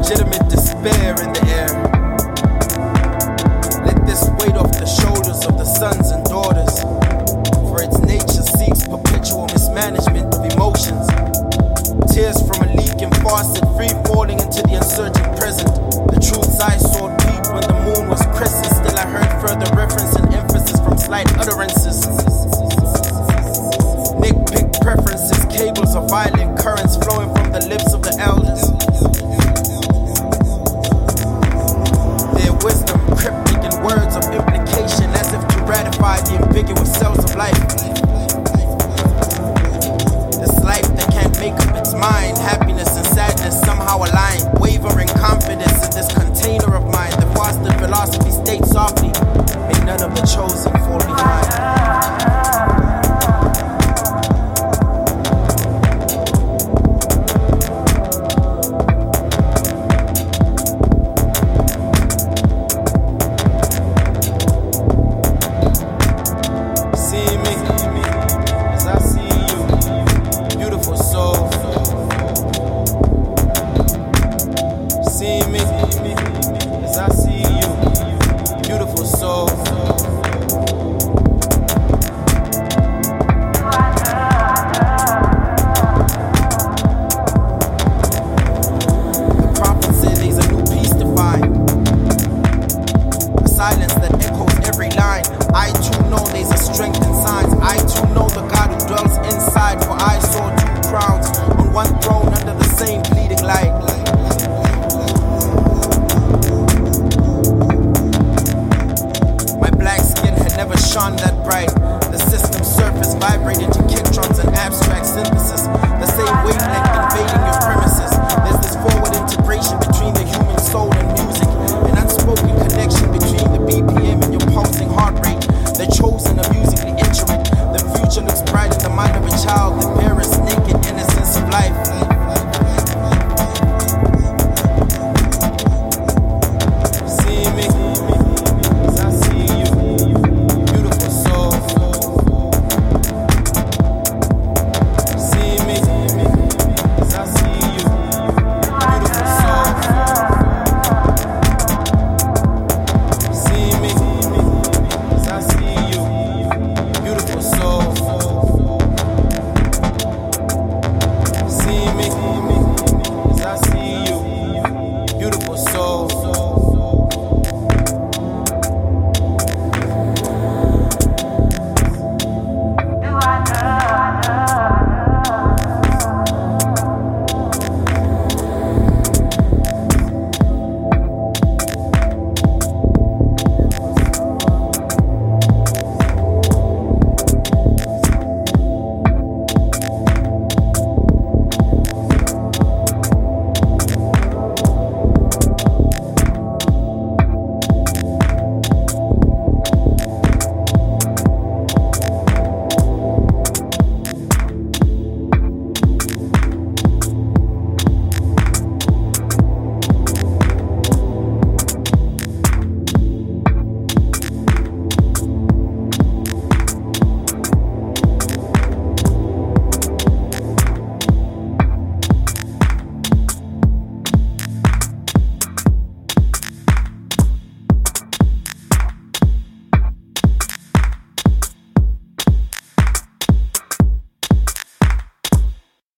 legitimate despair in the air. Let this weight off the shoulders of the sons and daughters, for its nature seeks perpetual mismanagement of emotions. Tears from a leaking faucet, free falling into the uncertain present. The truths I saw deep when the moon was crescent. Still I heard further reference and emphasis from slight utterances. Nitpick preferences, cables of violent currents flowing from the lips of the elders. Their wisdom cryptic in words of implication, as if to ratify the ambiguous cells of life. This life that can't make up its mind, happiness and sadness somehow align. Wavering confidence in this container of mine. The fostered philosophy states softly, may none of the chosen fall behind. See me